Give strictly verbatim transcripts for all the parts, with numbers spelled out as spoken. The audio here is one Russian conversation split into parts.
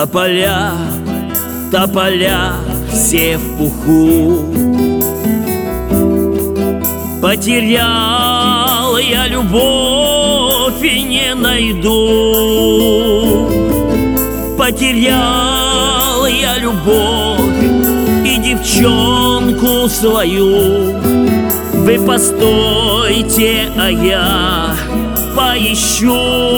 Тополя, тополя, все в пуху. Потерял я любовь и не найду. Потерял я любовь и девчонку свою. Вы постойте, а я поищу.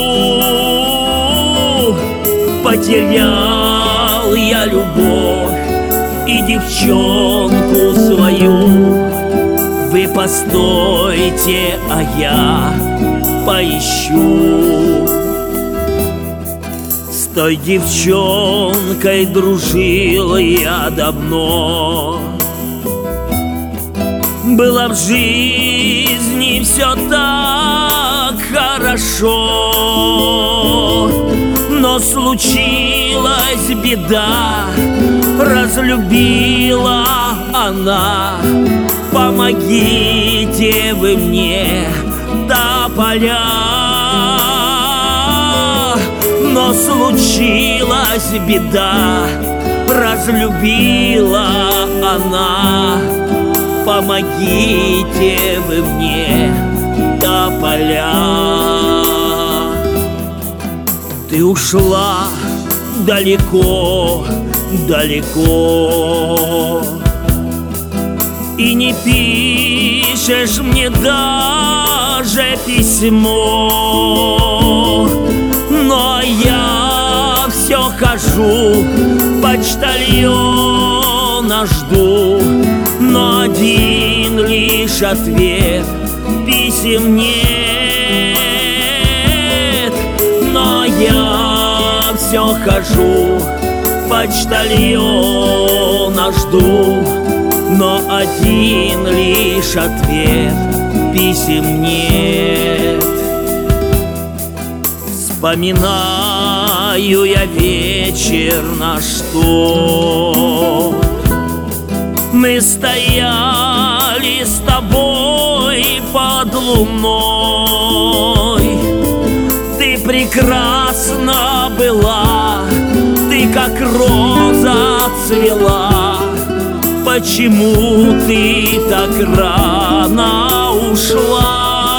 Потерял я любовь и девчонку свою. Вы постойте, а я поищу. С той девчонкой дружил я давно. Было в жизни все так хорошо, но случилась беда, разлюбила она. Помогите вы мне, тополя. Но случилась беда, разлюбила она. Помогите вы мне, тополя. Ты ушла далеко, далеко, и не пишешь мне даже письмо. Но я все хожу, почтальона жду, но один лишь ответ писем нет. Но я все хожу, почтальона жду, но один лишь ответ писем нет. Вспоминаю я вечер наш тот. Мы стояли с тобой под луной. Ты прекрасна была, ты как роза цвела. Почему ты так рано ушла?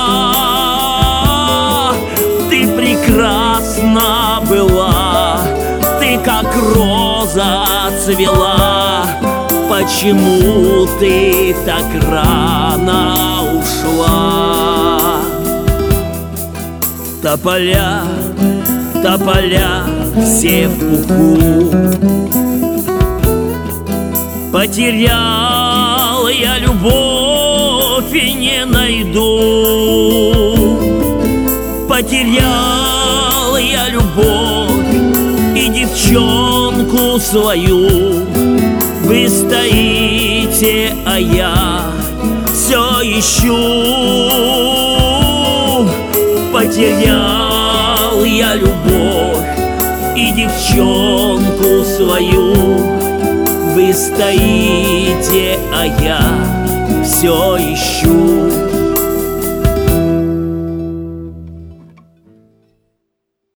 Ты прекрасна была, ты как роза цвела. Почему ты так рано ушла? Тополя, тополя, все в пуху. Потерял я любовь и не найду. Потерял я любовь и девчонку свою. Вы стоите, а я все ищу. Потерял я любовь и девчонку свою. Вы стоите, а я все ищу.